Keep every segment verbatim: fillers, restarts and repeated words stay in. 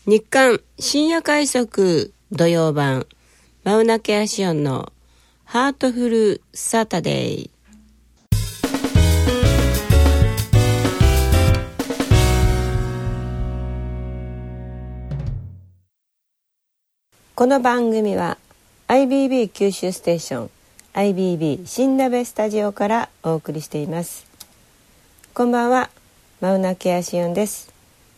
日刊深夜快速土曜版マウナケアシオンのハートフルサタデー。この番組は アイビービー 九州ステーション アイビービー 新鍋スタジオからお送りしています。こんばんは、マウナケアシオンです。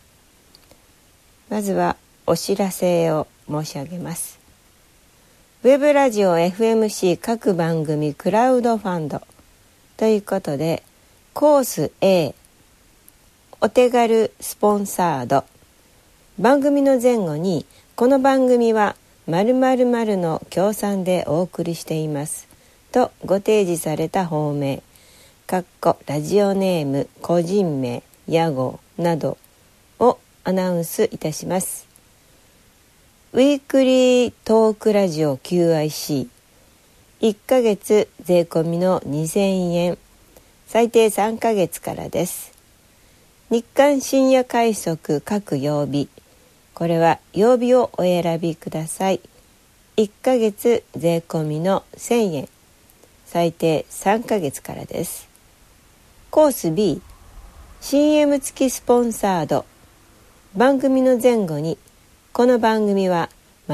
まずはお知らせを申し上げます。ウェブラジオ エフエムシー 各番組クラウドファンドということで、コース A お手軽スポンサード、番組の前後にこの番組は〇〇〇の協賛でお送りしていますとご提示された法名、かっこラジオネーム、個人名、屋号などをアナウンスいたします。ウィークリートークラジオ キューアイシー、いっかげつ税込みのにせんえん、最低さんかげつからです。日刊深夜快速各曜日、これは曜日をお選びください。いっかげつ税込みのせんえん、最低さんかげつからです。コース B シーエム 付きスポンサード、番組の前後にこの番組は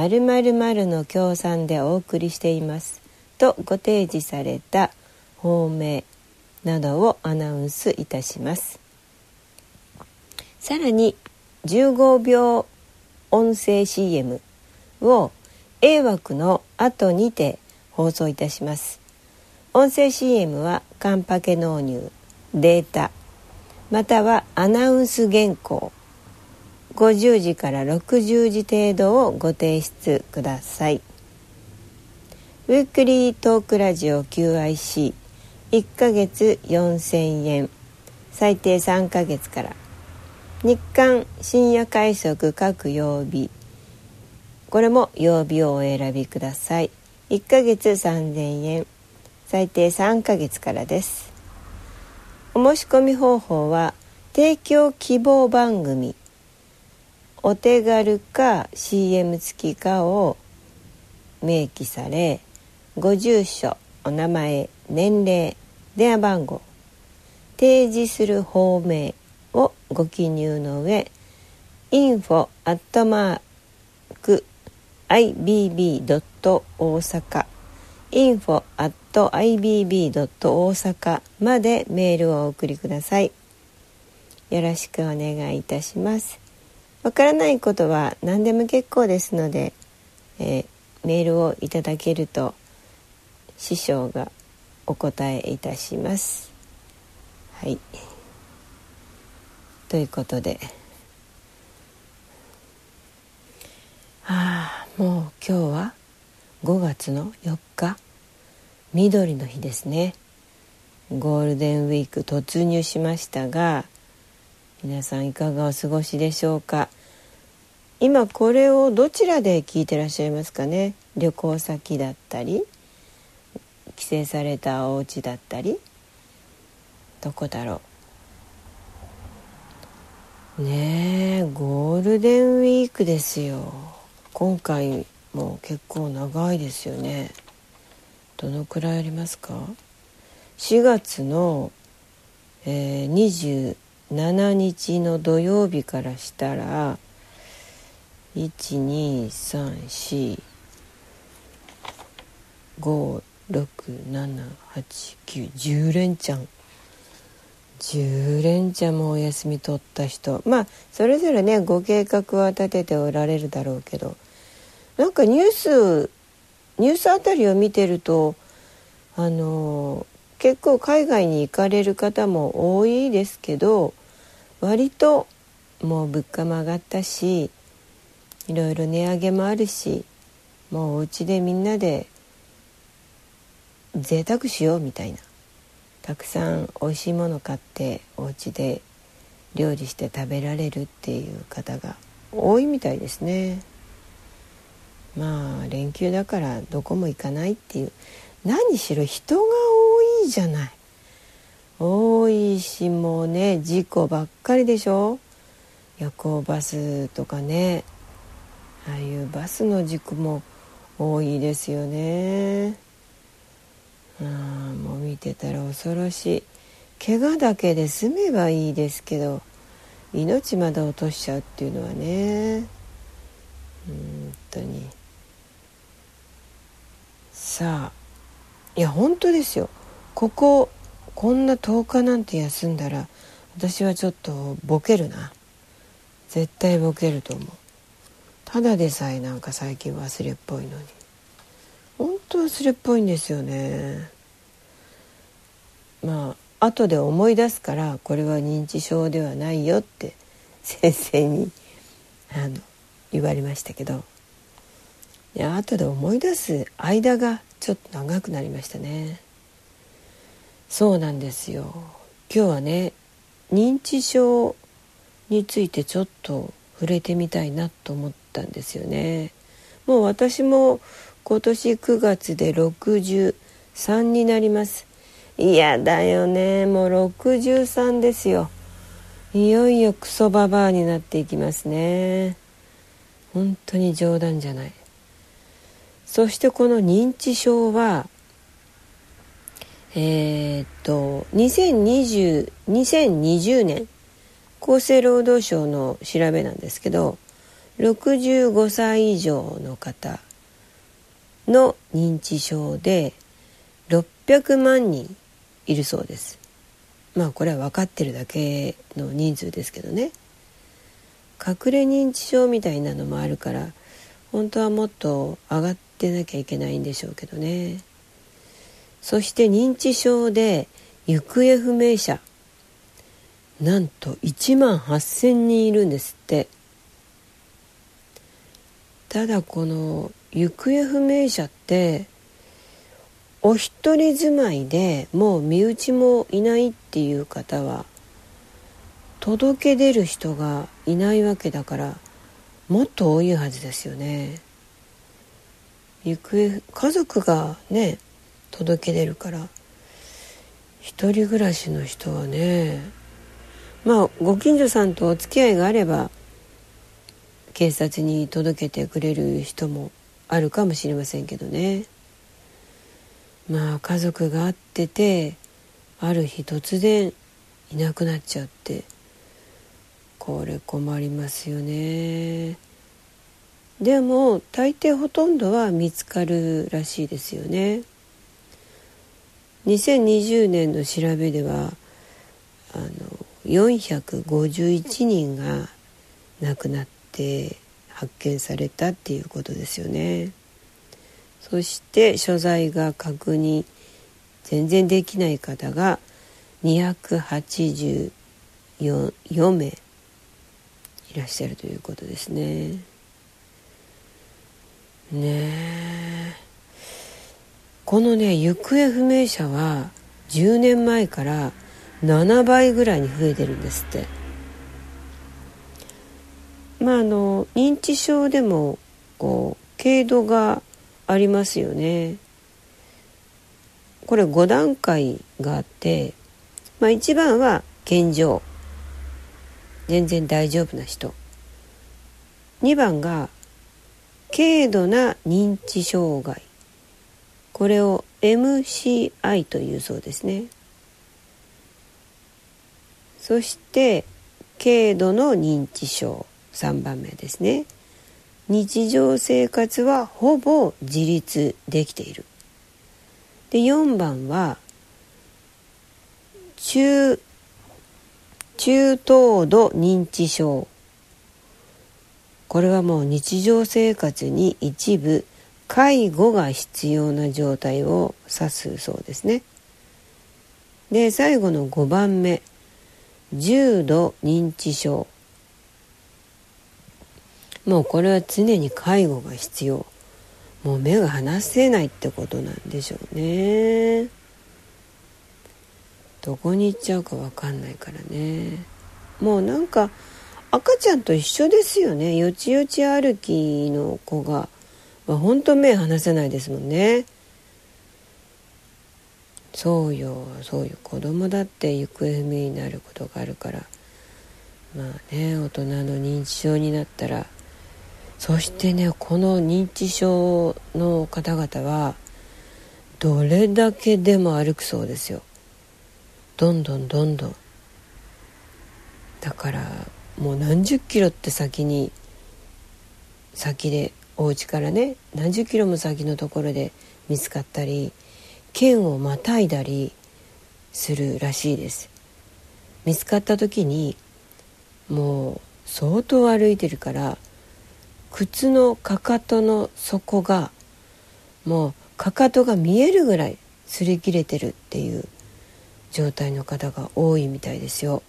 〇〇〇の協賛でお送りしていますとご提示された法名などをアナウンスいたします。さらにじゅうごびょう音声 シーエム を A 枠の後にて放送いたします。音声 シーエム はカンパケ納入、データまたはアナウンス原稿ごじゅうじからろくじゅうじ程度をご提出ください。ウィークリートークラジオ キューアイシー、いっかげつよんせんえん、最低さんかげつから。日刊深夜快速各曜日、これも曜日をお選びください。いっかげつさんぜんえん、最低さんかげつからです。お申し込み方法は提供希望番組、お手軽か シーエム 付きかを明記され、ご住所、お名前、年齢、電話番号、提示する法名をご記入の上、インフォ アットマーク アイビービー ドット 大阪 インフォ アット アイビービー ドット 大阪までメールをお送りください。よろしくお願いいたします。わからないことは何でも結構ですので、えー、メールをいただけると師匠がお答えいたします。はい。ということで、ああ、もう今日はごがつのよっか、緑の日ですね。ゴールデンウィーク突入しましたが、皆さんいかがお過ごしでしょうか。今これをどちらで聞いてらっしゃいますかね。旅行先だったり、帰省されたお家だったり、どこだろうねえ。ゴールデンウィークですよ。今回も結構長いですよね。どのくらいありますか。しがつの、えー、にじゅうしちにちの土曜日からしたらいち、に、さん、し、ご、ろく、なな、はち、きゅう、じゅう連チャンじゅう連チャンもお休み取った人、まあそれぞれねご計画は立てておられるだろうけど、なんかニュースニュースあたりを見てるとあの結構海外に行かれる方も多いですけど、割ともう物価も上がったし、いろいろ値上げもあるし、もうお家でみんなで贅沢しようみたいな、たくさんおいしいもの買ってお家で料理して食べられるっていう方が多いみたいですね。まあ連休だからどこも行かないっていう、何しろ人が多いじゃない。多いし、もうね事故ばっかりでしょ。夜行バスとかね、 ああいうバスの事故も多いですよね。あもう見てたら恐ろしい。怪我だけで済めばいいですけど、命まで落としちゃうっていうのはね、本当に。さあ、いや本当ですよ。こここんなとおかなんて休んだら私はちょっとボケるな。絶対ボケると思う。ただでさえなんか最近忘れっぽいのに、本当忘れっぽいんですよね。まあ後で思い出すから、これは認知症ではないよって先生にあの言われましたけど、いや後で思い出す間がちょっと長くなりましたね。そうなんですよ。今日はね、認知症についてちょっと触れてみたいなと思ったんですよね。もう私も今年くがつでろくじゅうさんになります。いやだよね、もうろくじゅうさんですよ。いよいよクソババアになっていきますね。本当に冗談じゃない。そしてこの認知症はえー、っとにせんにじゅう、にせんにじゅうねん厚生労働省の調べなんですけど、ろくじゅうごさい以上の方の認知症でろっぴゃくまんにんいるそうです。まあこれは分かってるだけの人数ですけどね。隠れ認知症みたいなのもあるから、本当はもっと上がってなきゃいけないんでしょうけどね。そして認知症で行方不明者、なんといちまんはっせんにんいるんですって。ただこの行方不明者ってお一人住まいでもう身内もいないっていう方は届け出る人がいないわけだから、もっと多いはずですよね。行方家族がね届け出るから、一人暮らしの人はね、まあご近所さんとお付き合いがあれば警察に届けてくれる人もあるかもしれませんけどね。まあ家族が会ってて、ある日突然いなくなっちゃって、これ困りますよね。でも大抵ほとんどは見つかるらしいですよね。にせんにじゅうねんの調べではあのよんひゃくごじゅういちにんが亡くなって発見されたっていうことですよね。そして所在が確認全然できない方がにひゃくはちじゅうよんめいいらっしゃるということですね。ねえ、このね行方不明者はじゅうねんまえからななばいぐらいに増えてるんですって。まああの認知症でもこう軽度がありますよね。これごだんかいがあって、まあ、いちばんは健常、全然大丈夫な人。にばんが軽度な認知障害、これを エムシーアイ というそうですね。そして軽度の認知症、さんばんめですね。日常生活はほぼ自立できている。でよんばんは中中等度認知症、これはもう日常生活に一部介護が必要な状態を指すそうですね。で最後のごばんめ、重度認知症、もうこれは常に介護が必要、もう目が離せないってことなんでしょうね。どこに行っちゃうか分かんないからね。もうなんか赤ちゃんと一緒ですよね。よちよち歩きの子がほんと目離せないですもんね。そうよそうよ、子供だって行方不明になることがあるから、まあね、大人の認知症になったらそしてね、この認知症の方々はどれだけでも歩くそうですよ。どんどんどんどん。だからもう何十キロって先に先でお家からね何十キロも先のところで見つかったり、県をまたいだりするらしいです。見つかった時にもう相当歩いてるから、靴のかかとの底がもうかかとが見えるぐらい擦り切れてるっていう状態の方が多いみたいですよ。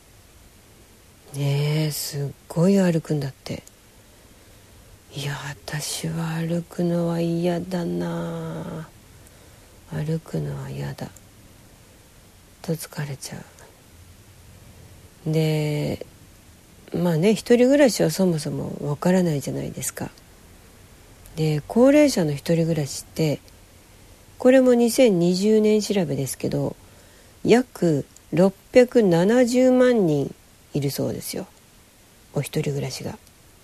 ねえ、すっごい歩くんだって。いや、私は歩くのは嫌だな。歩くのは嫌だと疲れちゃう。でまあね、一人暮らしはそもそもわからないじゃないですか。で高齢者の一人暮らしってこれもにせんにじゅうねん調べですけど約ろっぴゃくななじゅうまんにんいるそうですよ、お一人暮らしが。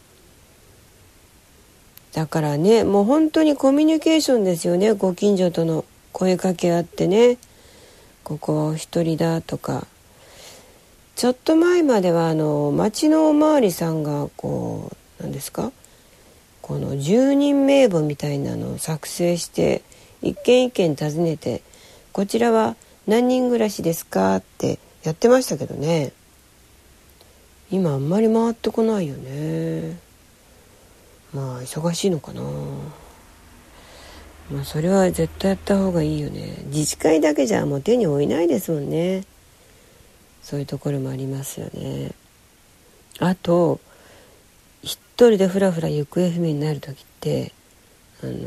だからね、もう本当にコミュニケーションですよね。ご近所との声かけ合ってね、ここはお一人だとか。ちょっと前まではあの町のおまわりさんがこう何ですか、この住人名簿みたいなのを作成して一軒一軒訪ねて、こちらは何人暮らしですかってやってましたけどね。今あんまり回ってこないよね。まあ忙しいのかな。まあそれは絶対やった方がいいよね。自治会だけじゃもう手に負えないですもんね。そういうところもありますよね。あと一人でふらふら行方不明になる時ってあの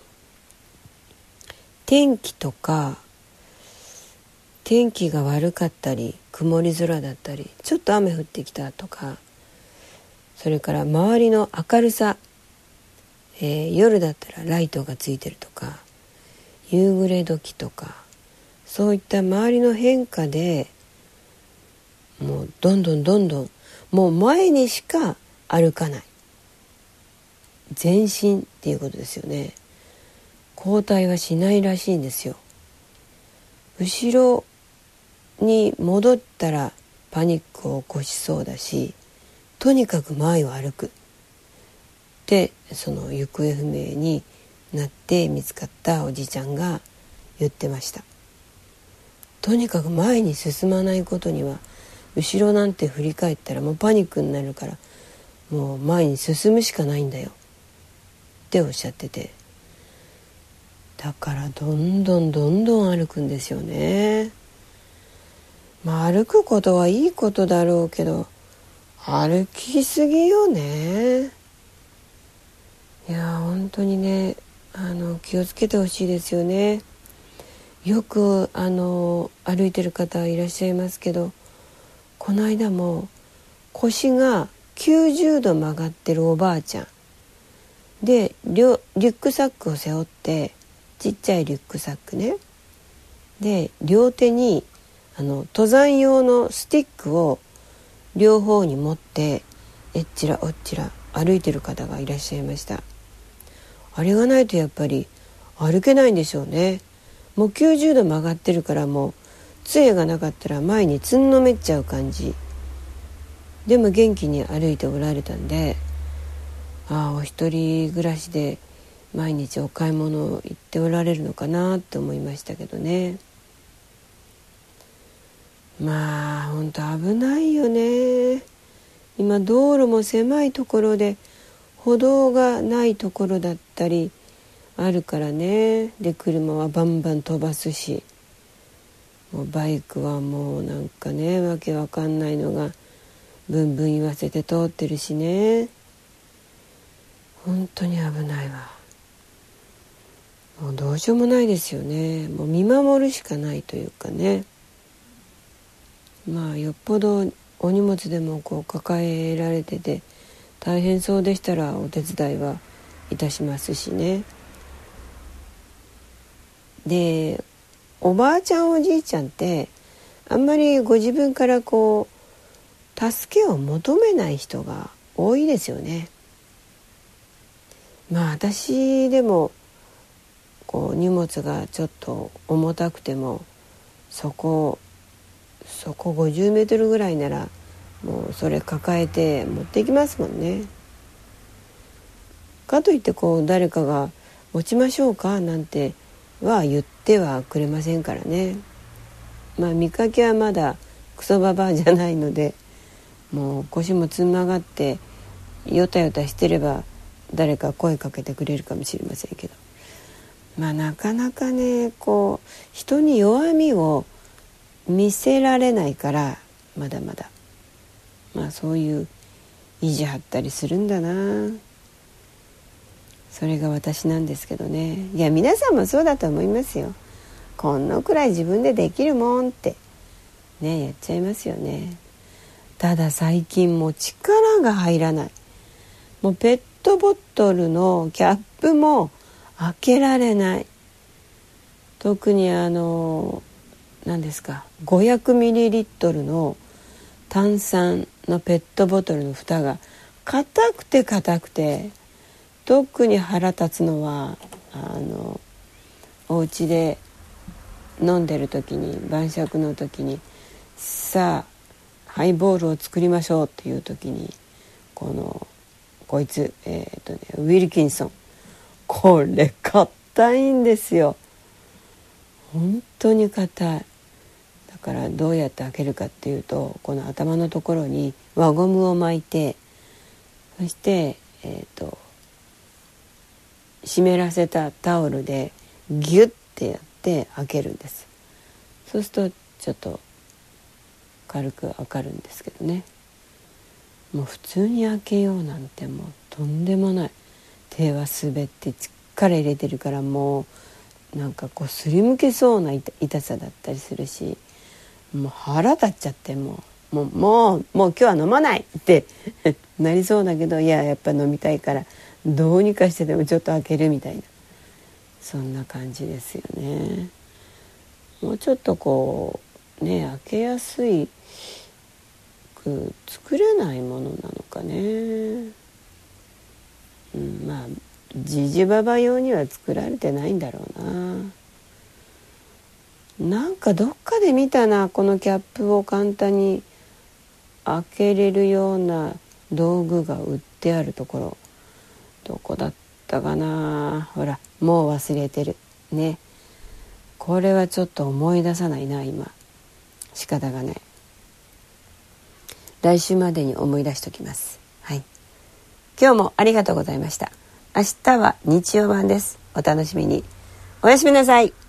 天気とか天気が悪かったり曇り空だったりちょっと雨降ってきたとか、それから周りの明るさ、えー、夜だったらライトがついてるとか夕暮れ時とか、そういった周りの変化でもうどんどんどんどんもう前にしか歩かない、前進っていうことですよね。後退はしないらしいんですよ。後ろに戻ったらパニックを起こしそうだし、とにかく前を歩くってその行方不明になって見つかったおじちゃんが言ってました。とにかく前に進まないことには、後ろなんて振り返ったらもうパニックになるから、もう前に進むしかないんだよっておっしゃってて、だからどんどんどんどん歩くんですよね。まあ歩くことはいいことだろうけど、歩きすぎよね。いや本当にね、あの気をつけてほしいですよね。よくあの歩いてる方いらっしゃいますけど、この間も腰がきゅうじゅうど曲がってるおばあちゃんで、リュックサックを背負って、ちっちゃいリュックサックね、で両手にあの登山用のスティックを両方に持ってえっちらおっちら歩いてる方がいらっしゃいました。あれがないとやっぱり歩けないんでしょうね。もうきゅうじゅうど曲がってるから、もう杖がなかったら前につんのめっちゃう感じでも元気に歩いておられたんで、ああお一人暮らしで毎日お買い物行っておられるのかなって思いましたけどね。まあ本当危ないよね。今道路も狭いところで歩道がないところだったりあるからね。で車はバンバン飛ばすし、もうバイクはもうなんかね、わけわかんないのがブンブン言わせて通ってるしね。本当に危ないわ。もうどうしようもないですよね。もう見守るしかないというかね。まあよっぽどお荷物でもこう抱えられてて大変そうでしたらお手伝いはいたしますしね。でおばあちゃんおじいちゃんってあんまりご自分からこう助けを求めない人が多いですよね。 まあ私でもこう荷物がちょっと重たくてもそこそこごじゅうメートルぐらいならもうそれ抱えて持っていきますもんね。かといってこう誰かが持ちましょうかなんては言ってはくれませんからね。まあ見かけはまだクソババアじゃないので、もう腰もつん曲がってヨタヨタしてれば誰か声かけてくれるかもしれませんけど、まあなかなかねこう人に弱みを見せられないから、まだまだまあそういう意地張ったりするんだな。それが私なんですけどね。いや皆さんもそうだと思いますよ。こんなくらい自分でできるもんってねやっちゃいますよね。ただ最近もう力が入らない。もうペットボトルのキャップも開けられない。特にあの何ですかごひゃくミリリットルの炭酸のペットボトルの蓋が硬くて硬くて、特に腹立つのはあのお家で飲んでる時に晩酌の時にさあハイボールを作りましょうっていう時にこのこいつ、えーとね、ウィルキンソンこれ硬いんですよ。本当に硬い。だからどうやって開けるかっていうと、この頭のところに輪ゴムを巻いて、そして、えーと、湿らせたタオルでギュッてやって開けるんです。そうするとちょっと軽く開かるんですけどね。もう普通に開けようなんてもうとんでもない。手は滑って力入れてるから、もうなんかこうすりむけそうな 痛, 痛さだったりするし、もう腹立っちゃってもうもうもうもう今日は飲まないってなりそうだけど、いややっぱ飲みたいからどうにかしてでもちょっと開けるみたいな、そんな感じですよね。もうちょっとこうね開けやすいく作れないものなのかね。うん、まあジジババ用には作られてないんだろうな。なんかどっかで見たな、このキャップを簡単に開けれるような道具が売ってあるところ、どこだったかな。ほらもう忘れてるね。これはちょっと思い出さないな今。仕方がない。来週までに思い出しておきます。はい。今日もありがとうございました。明日は日曜版です。お楽しみに。おやすみなさい。